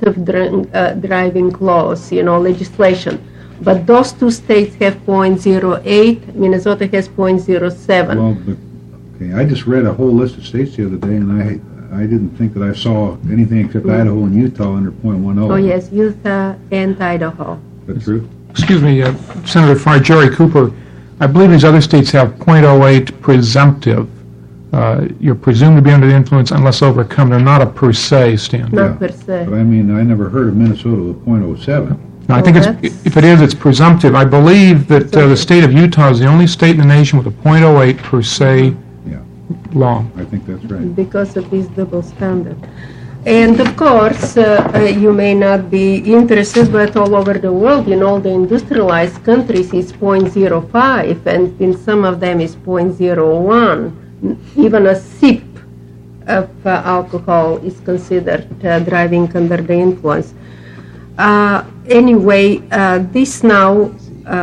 presumptive driving laws, legislation. But those two states have .08, Minnesota has .07. Well, but, okay, I just read a whole list of states the other day, and I didn't think that I saw anything except Idaho and Utah under .10. Oh, yes, Utah and Idaho. Is that true? Excuse me, Senator Frye, Jerry Cooper, I believe these other states have .08 presumptive. You're presumed to be under the influence unless overcome. They're not a per se standard. Not per se. But I mean, I never heard of Minnesota with .07. No, I think if it is, it's presumptive. I believe that the state of Utah is the only state in the nation with a .08 per se law. I think that's right. Because of this double standard. And of course, you may not be interested, but all over the world, in all the industrialized countries, it's .05, and in some of them it's .01. Even a sip of alcohol is considered driving under the influence. Anyway, this now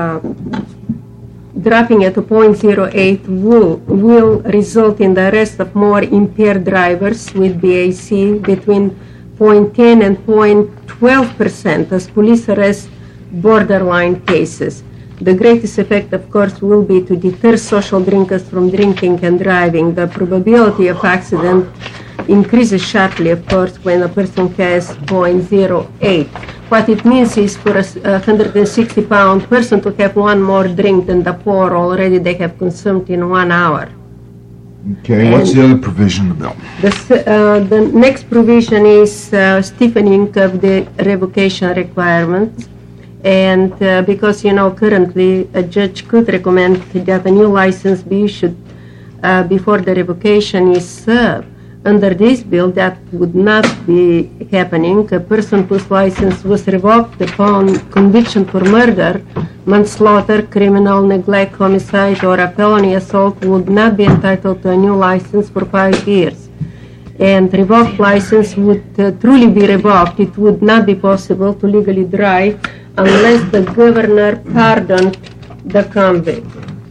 dropping at a .08 will result in the arrest of more impaired drivers with BAC between 0.10 and 0.12% as police arrest borderline cases. The greatest effect, of course, will be to deter social drinkers from drinking and driving. The probability of accident increases sharply, of course, when a person has .08. What it means is for a 160-pound person to have one more drink than the poor already they have consumed in 1 hour. Okay, and what's the other provision in the bill? The next provision is stiffening of the revocation requirements. And because, currently a judge could recommend that a new license be issued before the revocation is served. Under this bill, that would not be happening. A person whose license was revoked upon conviction for murder, manslaughter, criminal neglect, homicide, or a felony assault would not be entitled to a new license for 5 years. And revoked license would truly be revoked. It would not be possible to legally drive unless the governor pardoned the convict.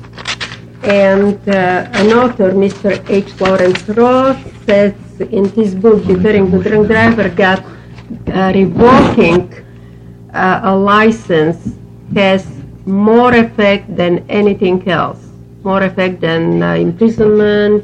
And an author, Mr. H. Lawrence Ross, says in his book, Deterring the Drunk Driver, that revoking a license has more effect than anything else, more effect than imprisonment,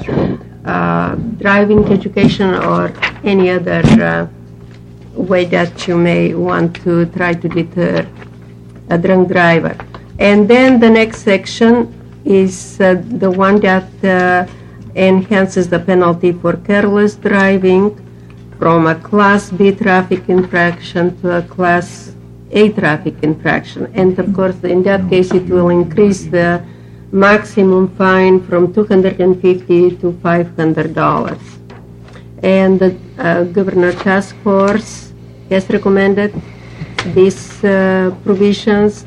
driving education, or any other way that you may want to try to deter a drunk driver. And then the next section is the one that enhances the penalty for careless driving from a Class B traffic infraction to a Class A traffic infraction. And of course, in that case, it will increase the maximum fine from $250 to $500. And the Governor Task Force has recommended these provisions.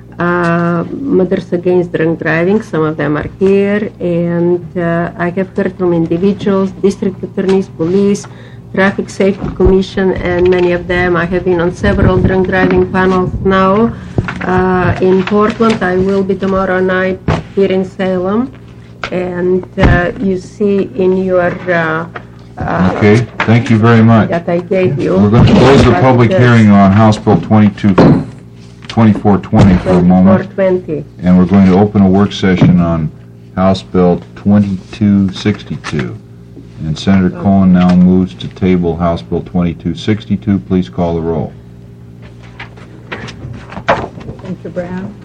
Mothers Against Drunk Driving, some of them are here, and I have heard from individuals, district attorneys, police, Traffic Safety Commission, and many of them. I have been on several drunk driving panels now in Portland. I will be tomorrow night here in Salem, and you see in your Okay, thank you very much. that I gave you. We're going to close the public hearing on House Bill 2420 for a moment, 2420. and we're going to open a work session on House Bill 2262. And Senator Cohen now moves to table House Bill 2262. Please call the roll. Senator Brown.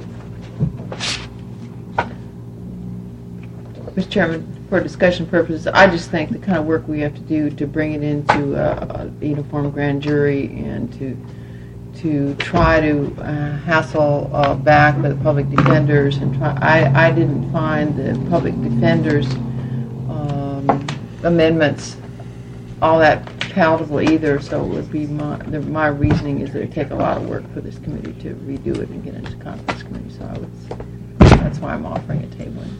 Mr. Chairman, for discussion purposes, I just think the kind of work we have to do to bring it into a uniform grand jury and to try to hassle back the public defenders and try. I didn't find the public defenders amendments all that palatable either. So it would be my reasoning is that it would take a lot of work for this committee to redo it and get into conference committee. So that's why I'm offering a tabling.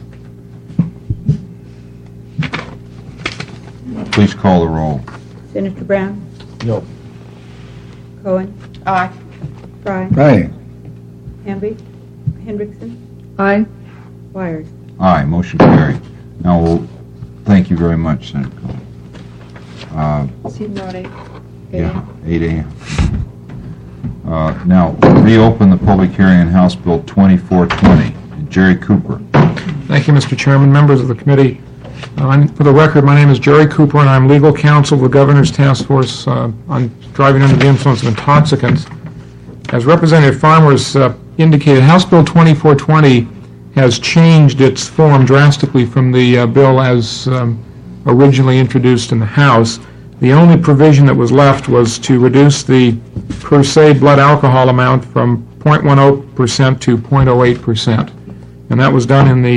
Please call the roll. Senator Brown. No. Cohen. Aye. Frye. Aye. Hamby. Hendrickson. Aye. Wires. Aye, motion carried. Now, thank you very much, Senator Cohen. Senorita. Yeah, 8 a.m. Now, reopen the public hearing on House Bill 2420. Jerry Cooper. Thank you, Mr. Chairman, members of the committee. For the record, my name is Jerry Cooper, and I'm legal counsel of the Governor's Task Force on Driving Under the Influence of Intoxicants. As Representative Farmers indicated, House Bill 2420 has changed its form drastically from the bill as originally introduced in the House. The only provision that was left was to reduce the per se blood alcohol amount from 0.10% to 0.08%. And that was done in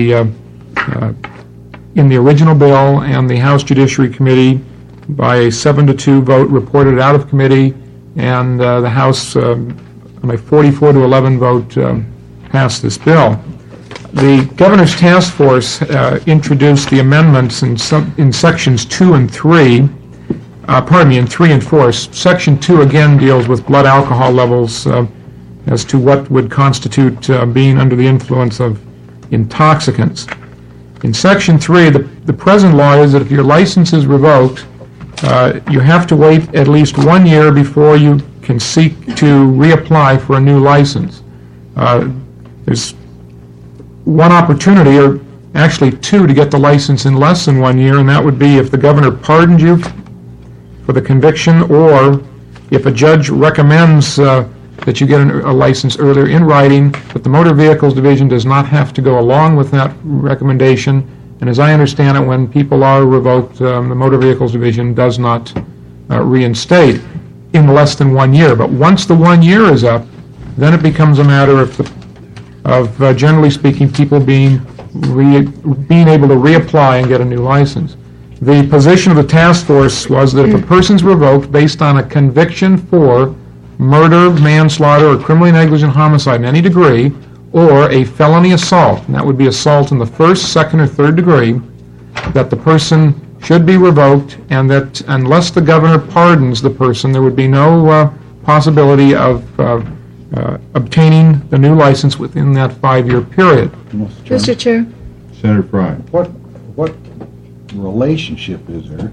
the original bill, and the House Judiciary Committee, by a 7-2 vote, reported it out of committee, and the House, on a 44-11 vote, passed this bill. The Governor's Task Force introduced the amendments in sections 2 and 3, in 3 and 4. Section 2 again deals with blood alcohol levels as to what would constitute being under the influence of intoxicants. In Section 3, the present law is that if your license is revoked, you have to wait at least 1 year before you can seek to reapply for a new license. There's one opportunity, or actually two, to get the license in less than 1 year, and that would be if the governor pardoned you for the conviction, or if a judge recommends that you get a license earlier in writing, but the Motor Vehicles Division does not have to go along with that recommendation. And as I understand it, when people are revoked, the Motor Vehicles Division does not reinstate in less than 1 year. But once the 1 year is up, then it becomes a matter of generally speaking, people being able to reapply and get a new license. The position of the task force was that if a person's revoked based on a conviction for murder, manslaughter, or criminally negligent homicide in any degree, or a felony assault, and that would be assault in the first, second, or third degree, that the person should be revoked, and that unless the governor pardons the person, there would be no possibility of obtaining the new license within that 5-year period. Mr. Chair. Senator Frye. What relationship is there?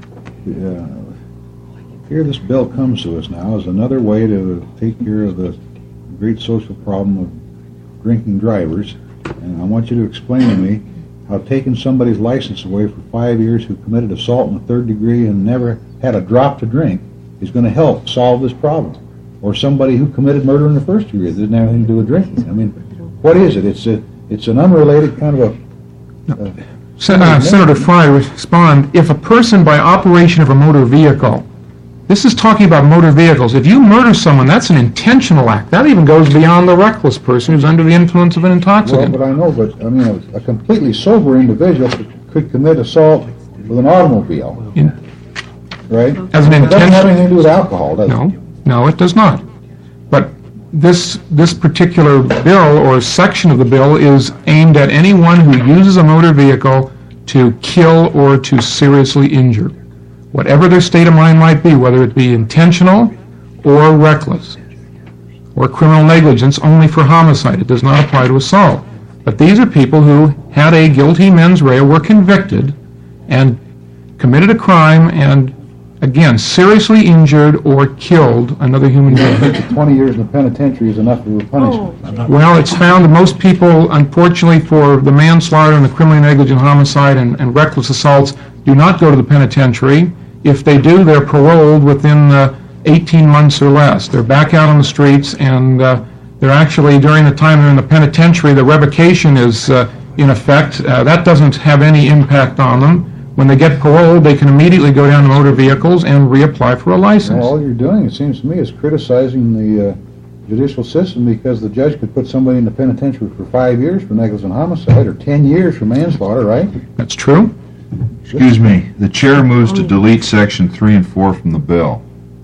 Here this bill comes to us now as another way to take care of the great social problem of drinking drivers, and I want you to explain to me how taking somebody's license away for 5 years who committed assault in the third degree and never had a drop to drink is going to help solve this problem. Or somebody who committed murder in the first degree that didn't have anything to do with drinking. I mean, what is it? It's an unrelated kind of a... Senator Frye, respond. If a person by operation of a motor vehicle, this is talking about motor vehicles, if you murder someone, that's an intentional act. That even goes beyond the reckless person who's under the influence of an intoxicant. Well, but I know, but I mean, a completely sober individual could commit assault with an automobile, right? As an It doesn't have intention. anything to do with alcohol, does it? No, it does not. But this particular bill or section of the bill is aimed at anyone who uses a motor vehicle to kill or to seriously injure, whatever their state of mind might be, whether it be intentional or reckless, or criminal negligence only for homicide. It does not apply to assault. But these are people who had a guilty mens rea, were convicted, and committed a crime, and again, seriously injured or killed another human being. 20 years in the penitentiary is enough of a punishment. Well, it's found that most people, unfortunately, for the manslaughter and the criminally negligent homicide and reckless assaults, do not go to the penitentiary. If they do, they're paroled within 18 months or less. They're back out on the streets, and they're actually, during the time they're in the penitentiary, the revocation is in effect. That doesn't have any impact on them. When they get paroled, they can immediately go down to motor vehicles and reapply for a license. Well, all you're doing, it seems to me, is criticizing the judicial system, because the judge could put somebody in the penitentiary for 5 years for negligent homicide or 10 years for manslaughter, right? That's true. Excuse me. The chair moves to delete section 3 and 4 from the bill.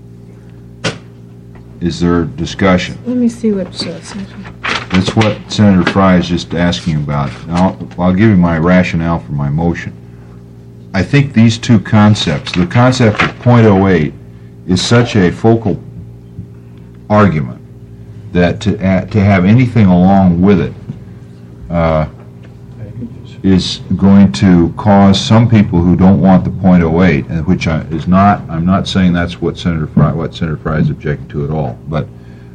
Is there discussion? Let me see what it says. That's what Senator Frye is just asking about. Now, I'll give you my rationale for my motion. I think these two concepts, the concept of .08 is such a focal argument that to have anything along with it is going to cause some people who don't want the .08, and which is not, I'm not saying that's what Senator Fry is objecting to at all, but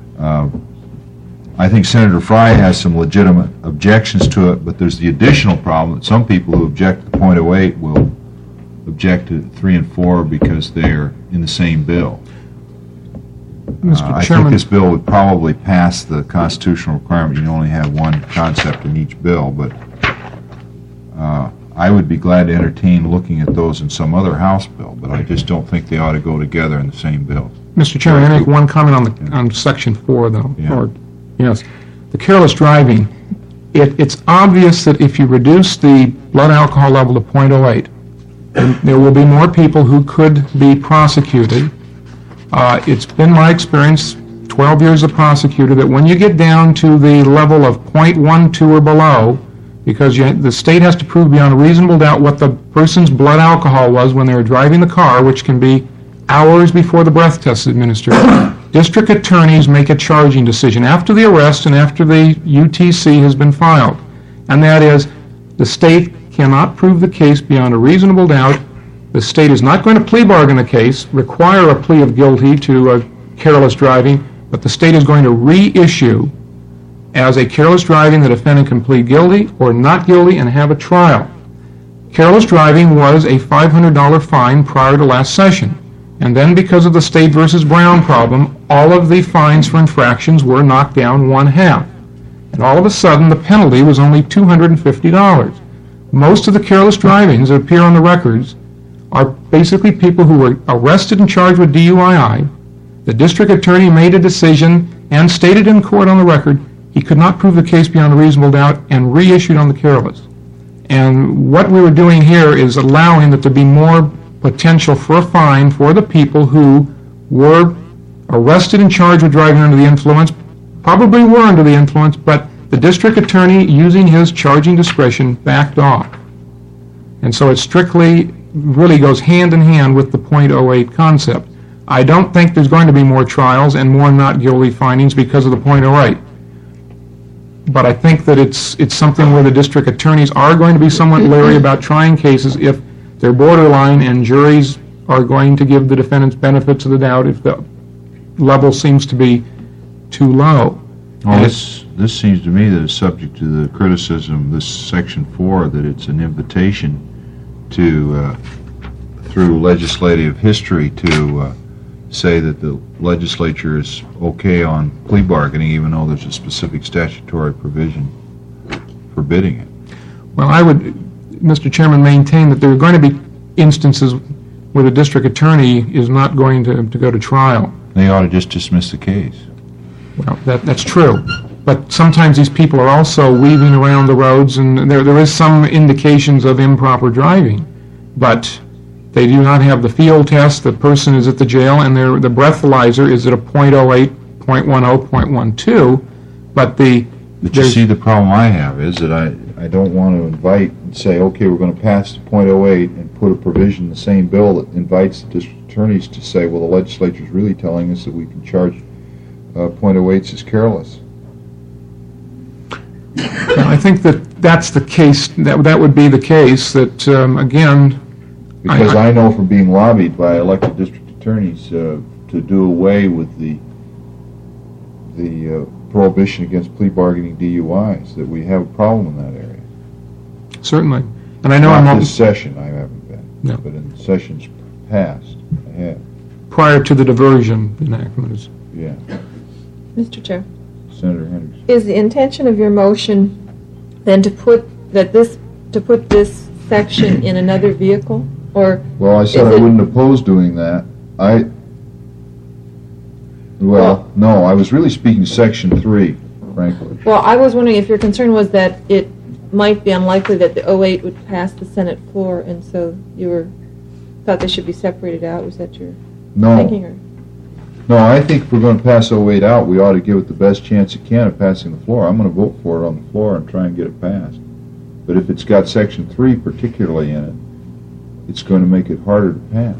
I think Senator Fry has some legitimate objections to it, but there's the additional problem that some people who object to the .08 will object to 3 and 4 because they're in the same bill. Mr. I think Chairman, this bill would probably pass the constitutional requirement. You can only have one concept in each bill, but I would be glad to entertain looking at those in some other House bill, but I just don't think they ought to go together in the same bill. Mr. Chairman, I make one comment on Section 4, though. Yeah. Yes. The careless driving, it's obvious that if you reduce the blood alcohol level to .08, there will be more people who could be prosecuted. It's been my experience, 12 years as a prosecutor, that when you get down to the level of .12 or below, because the state has to prove beyond a reasonable doubt what the person's blood alcohol was when they were driving the car, which can be hours before the breath test is administered, district attorneys make a charging decision after the arrest and after the UTC has been filed. And that is, the state cannot prove the case beyond a reasonable doubt. The state is not going to plea bargain a case, require a plea of guilty to careless driving, but the state is going to reissue as a careless driving the defendant can plead guilty or not guilty and have a trial. Careless driving was a $500 fine prior to last session. And then because of the State versus Brown problem, all of the fines for infractions were knocked down one-half. And all of a sudden, the penalty was only $250. Most of the careless drivings that appear on the records are basically people who were arrested and charged with DUI. The district attorney made a decision and stated in court on the record he could not prove the case beyond a reasonable doubt and reissued on the careless. And what we were doing here is allowing that there be more potential for a fine for the people who were arrested and charged with driving under the influence, probably were under the influence, but the district attorney, using his charging discretion, backed off. And so it strictly really goes hand in hand with the .08 concept. I don't think there's going to be more trials and more not guilty findings because of the .08. But I think that it's something where the district attorneys are going to be somewhat leery about trying cases if they're borderline and juries are going to give the defendants benefits of the doubt if the level seems to be too low. Well, this seems to me that it's subject to the criticism, this Section 4, that it's an invitation to, through legislative history, to say that the legislature is okay on plea bargaining, even though there's a specific statutory provision forbidding it. Well, I would, Mr. Chairman, maintain that there are going to be instances where the district attorney is not going to go to trial. They ought to just dismiss the case. Well, that's true. But sometimes these people are also weaving around the roads, and there is some indications of improper driving. But they do not have the field test, the person is at the jail, and the breathalyzer is at a .08, .10, .12, but But you see, the problem I have is that I don't want to invite and say, okay, we're going to pass the .08 and put a provision in the same bill that invites the district attorneys to say, well, the legislature's really telling us that we can charge .08s as careless. I think that's the case, that would be the case, that, again... Because I know from being lobbied by elected district attorneys to do away with the prohibition against plea bargaining DUIs, that we have a problem in that area. Certainly. And I know Not this session, I haven't been. No. But in sessions past, I have. prior to the diversion enactment. Yeah. Mr. Chair, Senator Henderson. is the intention of your motion then to put this section in another vehicle? Or Well, I said is I it- wouldn't oppose doing that. No, I was really speaking Section 3, frankly. Well, I was wondering if your concern was that it might be unlikely that the 08 would pass the Senate floor, and so you thought they should be separated out. Was that your thinking? No, Or? no, I think if we're going to pass 08 out, we ought to give it the best chance it can of passing the floor. I'm going to vote for it on the floor and try and get it passed. But if it's got Section 3 particularly in it, it's going to make it harder to pass.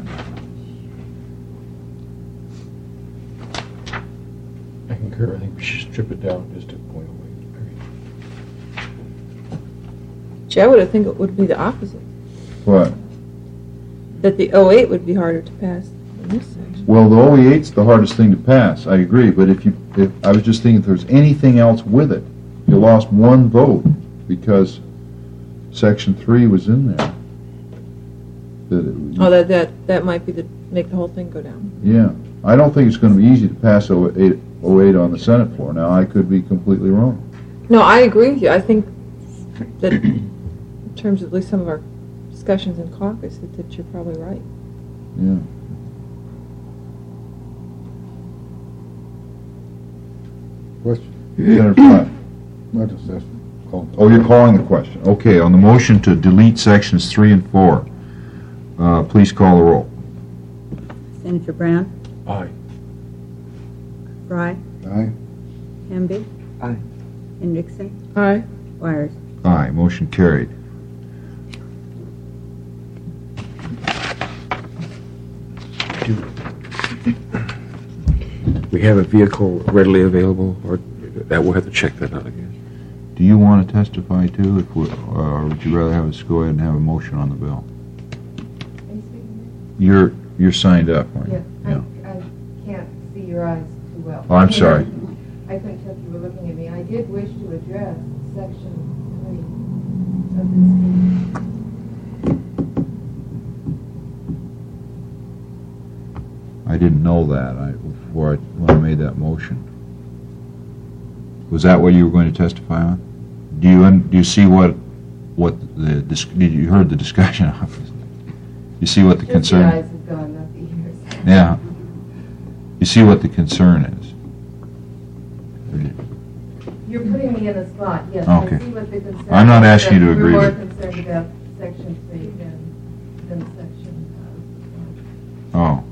I concur. I think we should strip it down just to .08. Gee, I would think it would be the opposite, What? that the 08 would be harder to pass than this section. Well, the OE8's the hardest thing to pass, I agree, but if I was just thinking if there's anything else with it, you lost one vote because Section 3 was in there. Oh, that might be make the whole thing go down. Yeah. I don't think it's going to be easy to pass 08 on the Senate floor. Now, I could be completely wrong. No, I agree with you. I think that in terms of at least some of our discussions in caucus, that you're probably right. Yeah. Question? Senator Fry. I just asked. Oh, you're calling the question. Okay, on the motion to delete sections 3 and 4, please call the roll. Senator Brown? Aye. Fry? Aye. Hamby? Aye. Hendrickson? Aye. Wires? Aye, motion carried. We have a vehicle readily available, or that we'll have to check that out again. Do you want to testify too, or would you rather have us go ahead and have a motion on the bill? You're signed up, aren't you? Yeah, I can't see your eyes too well. Oh, I'm sorry. I couldn't tell if you were looking at me. I did wish to address Section 3 of this. I didn't know that when I made that motion. Was that what you were going to testify on? Do you see what you heard the discussion of? You see what the Just concern? the eyes have gone, not the ears. Yeah. You see what the concern is? You're putting me in a spot, yes. Okay. I see what the concern I'm not is, asking you but to agree We're more with- concerned about Section 3 than Section Oh.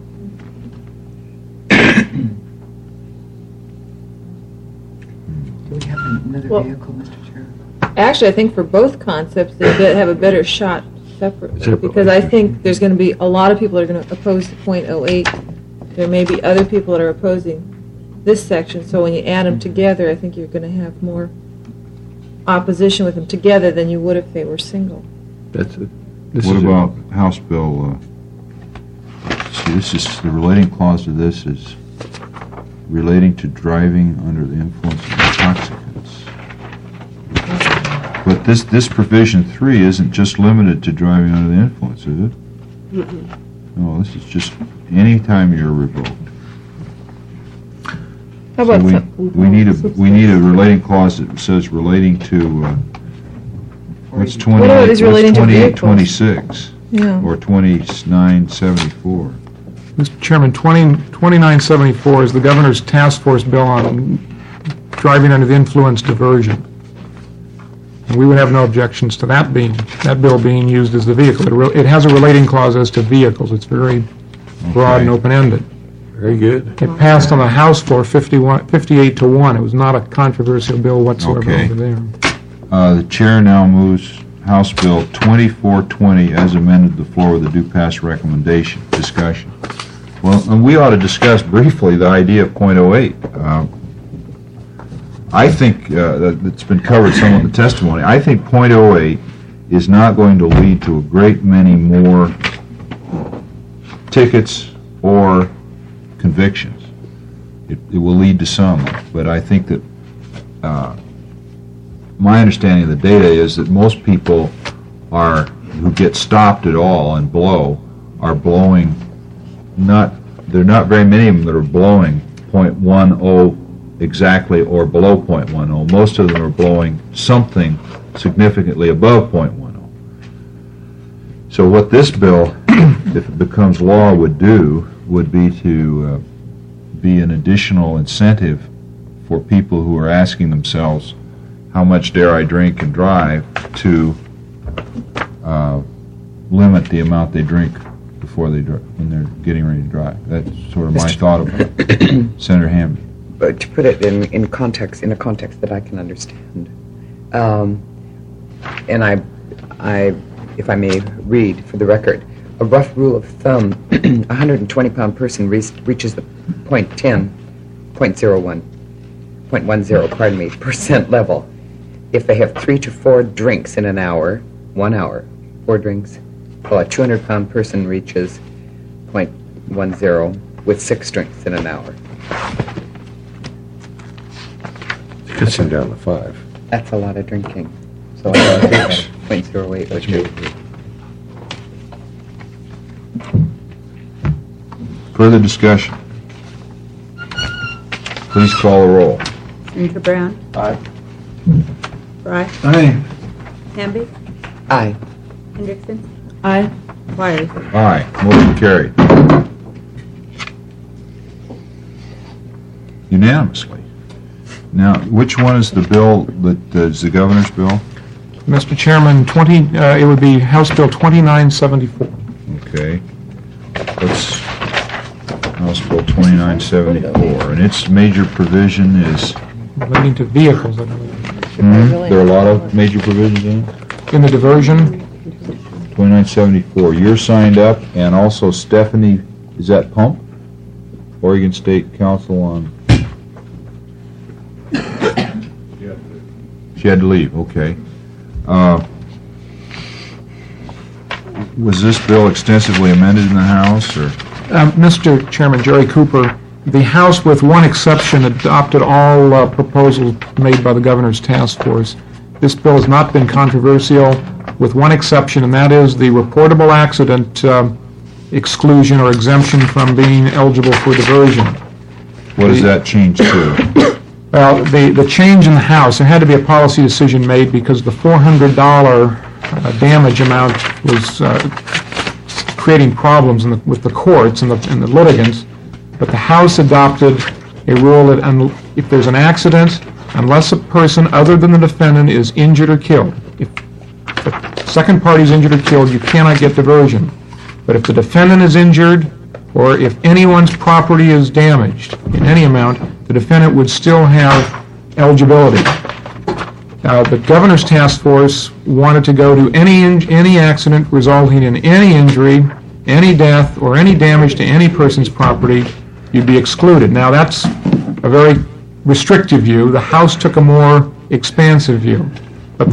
Do we have another Well- vehicle, Mr. Chair? Actually, I think for both concepts, they have a better shot separately. Separately. Because I think there's going to be a lot of people that are going to oppose the .08. There may be other people that are opposing this section. So when you add them together, I think you're going to have more opposition with them together than you would if they were single. That's it. This What is about House Bill, see, this is, the relating clause to this is relating to driving under the influence of intoxicants. But this provision 3 isn't just limited to driving under the influence, is it? No, this is just any time you're revoked. How So about we need a relating clause that says relating to, what's 20? What is relating to vehicles? 2826 Yeah. or 2974. Mr. Chairman, 2974 is the governor's task force bill on driving under the influence diversion. And we would have no objections to that bill being used as the vehicle. It has a relating clause as to vehicles. It's very broad and Okay. open-ended. very good. It passed on the House floor 58-1. It was not a controversial bill whatsoever Okay. over there. The chair now moves House Bill 2420 as amended to the floor with a due pass recommendation. Discussion. Well, and we ought to discuss briefly the idea of .08. I think that it's been covered some in the testimony. I think .08 is not going to lead to a great many more tickets or convictions. It will lead to some, but I think that my understanding of the data is that most people who get stopped at all and blow are blowing there are not very many of them that are blowing .10 exactly or below .10. Most of them are blowing something significantly above .10. So what this bill, if it becomes law, would do would be to be an additional incentive for people who are asking themselves, how much dare I drink and drive, to limit the amount they drink before they when they're getting ready to drive. That's sort of my thought about it. Senator Hamby. But to put it in context, in a context that I can understand, and I, if I may read for the record, a rough rule of thumb: a 120-pound person reaches the .10 percent level if they have 3 to 4 drinks in an hour 1 hour. 4 drinks, while a 200-pound person reaches .10 with 6 drinks in an hour. Cuts him down to 5. That's a lot of drinking. So I would think 0.08 would be. Further discussion? Please call the roll. Senator Brown? Aye. Fry? Aye. Hamby? Aye. Hendrickson? Aye. Wiley? Aye, motion carried. Unanimously. Now, which one is the bill that is the governor's bill? Mr. Chairman, it would be House Bill 2974. Okay. Let's, House Bill 2974, and its major provision is, Relating to vehicles, I believe. there are a lot of major provisions in it? In the diversion, 2974, you're signed up, and also Stephanie, is that Pump? Oregon State Council on... She had to leave, okay. Was this bill extensively amended in the House, or? Mr. Chairman, Jerry Cooper, the House, with one exception, adopted all proposals made by the Governor's Task Force. This bill has not been controversial, with one exception, and that is the reportable accident exclusion or exemption from being eligible for diversion. What does that change to? Well, the change in the House, there had to be a policy decision made because the $400 damage amount was creating problems with the courts and the litigants. But the House adopted a rule that if there's an accident, unless a person other than the defendant is injured or killed, if the second party is injured or killed, you cannot get diversion. But if the defendant is injured, or if anyone's property is damaged in any amount, the defendant would still have eligibility. The Governor's Task Force wanted to go to any accident resulting in any injury, any death, or any damage to any person's property, you'd be excluded. Now that's a very restrictive view. The House took a more expansive view. But the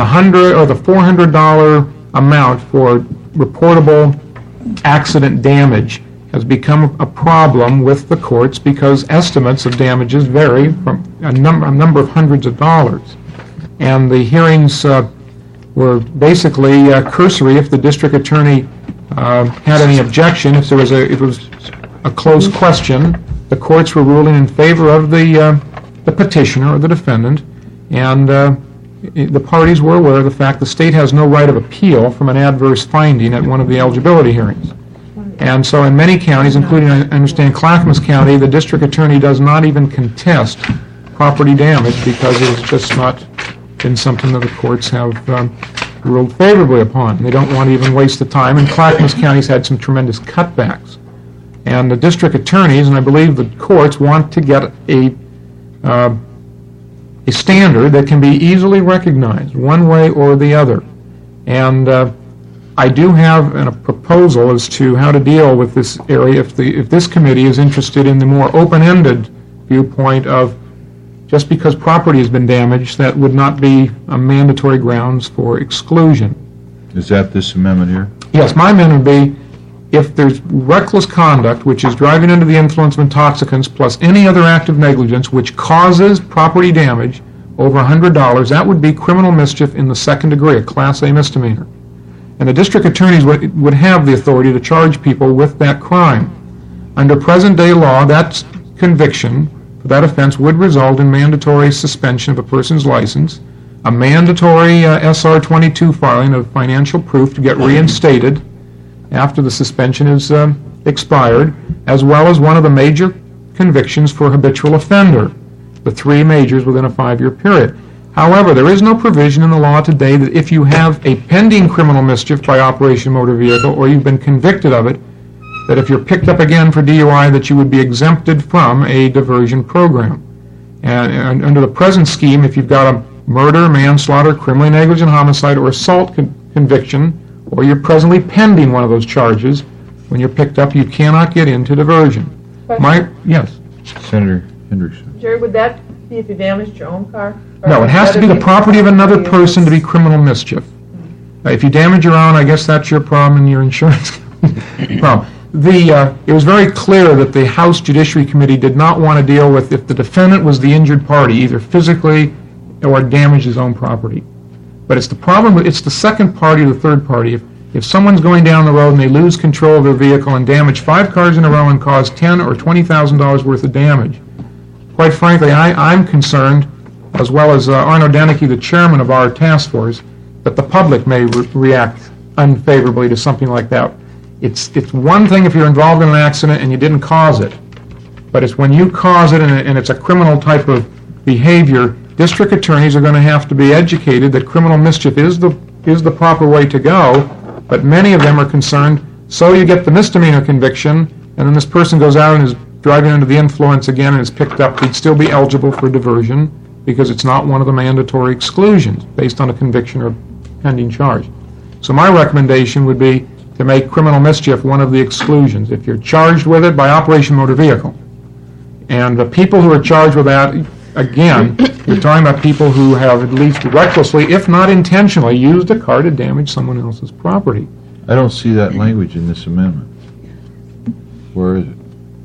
$400 amount for reportable accident damage has become a problem with the courts because estimates of damages vary from a number of hundreds of dollars. And the hearings were basically cursory. If the district attorney had any objection, if it was a close question, the courts were ruling in favor of the petitioner or the defendant, and the parties were aware of the fact the state has no right of appeal from an adverse finding at one of the eligibility hearings. And so in many counties, including, I understand, Clackamas County, the district attorney does not even contest property damage because it's just not been something that the courts have ruled favorably upon. They don't want to even waste the time, and Clackamas County's had some tremendous cutbacks. And the district attorneys, and I believe the courts, want to get a standard that can be easily recognized one way or the other. And I do have a proposal as to how to deal with this area if this committee is interested in the more open-ended viewpoint of just because property has been damaged, that would not be a mandatory grounds for exclusion. Is that this amendment here? Yes, my amendment would be if there's reckless conduct, which is driving under the influence of intoxicants, plus any other act of negligence which causes property damage over $100, that would be criminal mischief in the second degree, a Class A misdemeanor. And the district attorneys would have the authority to charge people with that crime. Under present-day law, that conviction for that offense would result in mandatory suspension of a person's license, a mandatory SR-22 filing of financial proof to get reinstated after the suspension is expired, as well as one of the major convictions for habitual offender, the 3 majors within a 5-year period. However, there is no provision in the law today that if you have a pending criminal mischief by operation motor vehicle, or you've been convicted of it, that if you're picked up again for DUI, that you would be exempted from a diversion program. And under the present scheme, if you've got a murder, manslaughter, criminally negligent homicide, or assault conviction, or you're presently pending one of those charges, when you're picked up, you cannot get into diversion. Yes? Senator Hendrickson. Jerry, would that be if you damaged your own car? No, it has to be the property of another person to be criminal mischief. If you damage your own, I guess that's your problem and your insurance problem. It was very clear that the House Judiciary Committee did not want to deal with if the defendant was the injured party, either physically or damaged his own property. But it's the problem, it's the second party or the third party. If someone's going down the road and they lose control of their vehicle and damage 5 cars in a row and cause $10,000 or $20,000 worth of damage, quite frankly, I'm concerned, as well as Arno Denicky, the chairman of our task force, that the public may react unfavorably to something like that. It's one thing if you're involved in an accident and you didn't cause it, but it's when you cause it and it's a criminal type of behavior. District attorneys are going to have to be educated that criminal mischief is the proper way to go, but many of them are concerned, so you get the misdemeanor conviction, and then this person goes out and is driving under the influence again and is picked up, he'd still be eligible for diversion because it's not one of the mandatory exclusions based on a conviction or pending charge. So my recommendation would be to make criminal mischief one of the exclusions. If you're charged with it by operation motor vehicle, and the people who are charged with that, again, we're talking about people who have at least recklessly, if not intentionally, used a car to damage someone else's property. I don't see that language in this amendment. Where is it?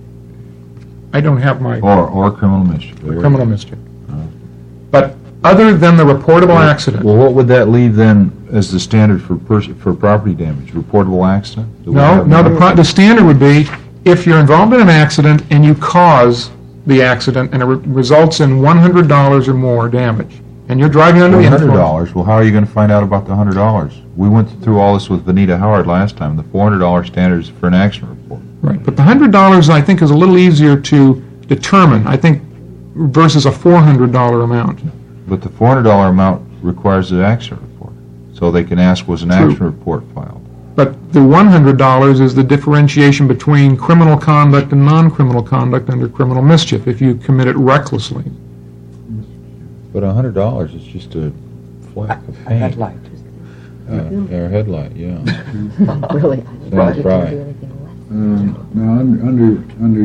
I don't have my Or criminal mischief. There criminal mischief. But other than the reportable accident. Well, what would that leave then as the standard for property damage? Reportable accident? No, the standard would be if you're involved in an accident and you cause the accident and it results in $100 or more damage, and you're driving under the influence. $100. Well, how are you going to find out about the $100? We went through all this with Vanita Howard last time. The $400 standard is for an accident report. Right, but the $100 I think is a little easier to determine, I think, versus a $400 amount. But the $400 amount requires an accident report. So they can ask, was an accident report filed? But the $100 is the differentiation between criminal conduct and non-criminal conduct under criminal mischief if you commit it recklessly. But $100 is just a flack of paint. A headlight. Or headlight, yeah. Really? Sounds right. Now, under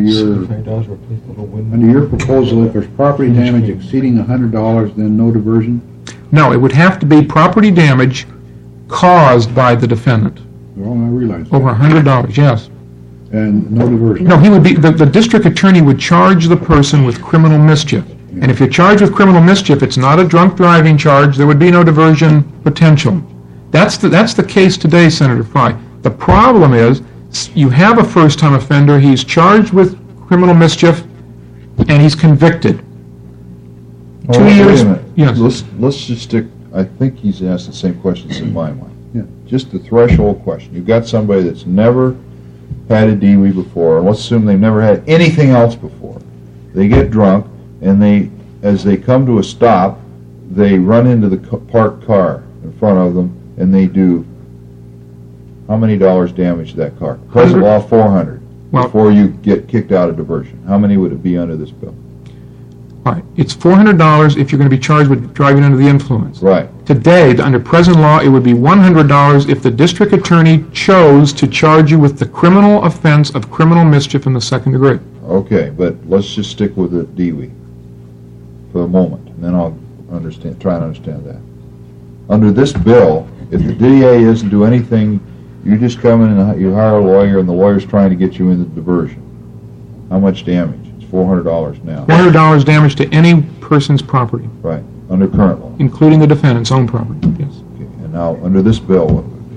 your proposal, if there's property damage exceeding $100, then no diversion? No, it would have to be property damage caused by the defendant. Well, I realize that. Over $100, yes. And no diversion? No, he would be, the district attorney would charge the person with criminal mischief. And if you're charged with criminal mischief, it's not a drunk driving charge, there would be no diversion potential. That's the case today, Senator Fry. The problem is, you have a first-time offender, he's charged with criminal mischief, and he's convicted. 2 years. Wait a minute. Yes. Let's just stick, I think he's asked the same questions in my mind. Yeah. Just the threshold question. You've got somebody that's never had a DWI before, and let's assume they've never had anything else before. They get drunk, and as they come to a stop, they run into the parked car in front of them, and they do how many dollars damage to that car? Present law, $400. Well, before you get kicked out of diversion. How many would it be under this bill? Right. It's $400 if you're going to be charged with driving under the influence. Right. Today, under present law, it would be $100 if the district attorney chose to charge you with the criminal offense of criminal mischief in the second degree. Okay, but let's just stick with the DWI for a moment, and then I'll try and understand that. Under this bill, if the DA doesn't do anything, you just come in and you hire a lawyer, and the lawyer's trying to get you into diversion. How much damage? It's $400 now. $400 damage to any person's property, Right, under current law. including the defendant's own property, yes. Okay, and now, under this bill, what would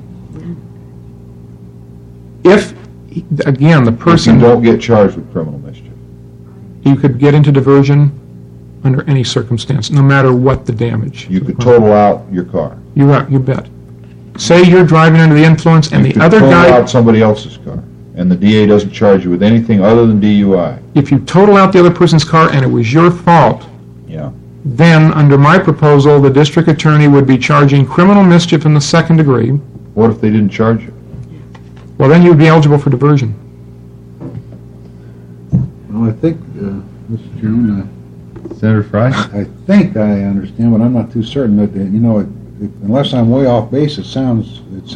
it be? If, again, the If person, you don't get charged with criminal mischief. you could get into diversion under any circumstance, no matter what the damage. You could total out your car. You bet. Say you're driving under the influence and You the could other total guy, out somebody else's car, and the DA doesn't charge you with anything other than DUI. if you total out the other person's car and it was your fault, Yeah. then under my proposal, the district attorney would be charging criminal mischief in the second degree. What if they didn't charge you? Well, then you would be eligible for diversion. Well, I think, Mr. Chairman, Senator Fry? I think I understand, but I'm not too certain that, unless I'm way off base, it sounds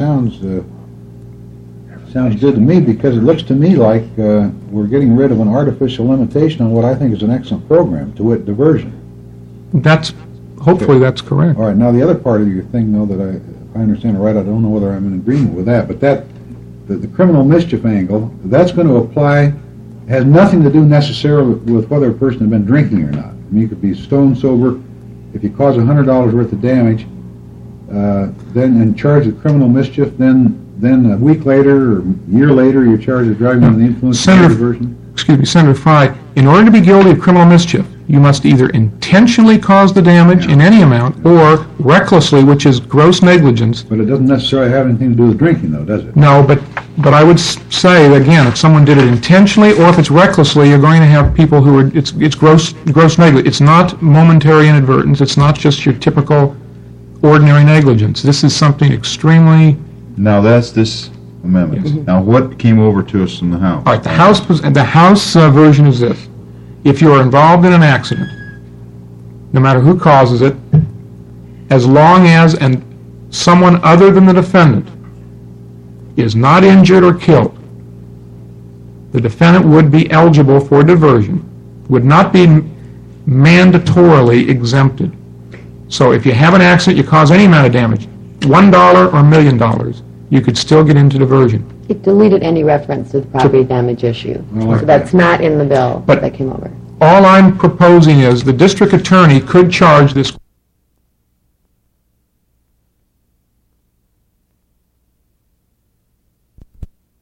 good to me, because it looks to me like we're getting rid of an artificial limitation on what I think is an excellent program, to wit, diversion. Hopefully that's correct. All right, now the other part of your thing, though, that I understand it right, I don't know whether I'm in agreement with that, but the criminal mischief angle, that's going to apply, has nothing to do necessarily with whether a person has been drinking or not. I mean, you could be stone sober. If you cause $100 worth of damage, then and charged with criminal mischief, then a week later or a year later, you're charged with driving under the influence of diversion. Excuse me, Senator Fry, in order to be guilty of criminal mischief, you must either intentionally cause the damage in any amount or recklessly, which is gross negligence. But it doesn't necessarily have anything to do with drinking, though, does it? No, but I would say, again, if someone did it intentionally or if it's recklessly, you're going to have people who are, it's gross negligence. It's not momentary inadvertence. It's not just your typical ordinary negligence. This is something extremely... Now, that's this amendment. Yes. Now, what came over to us from the House? All right, the House version is this. If you are involved in an accident, no matter who causes it, as long as someone other than the defendant is not injured or killed, the defendant would be eligible for diversion, would not be mandatorily exempted. So if you have an accident, you cause any amount of damage, $1 or $1 million, you could still get into diversion. It deleted any reference to the property damage issue. So that's not in the bill But that came over. All I'm proposing is the district attorney could charge this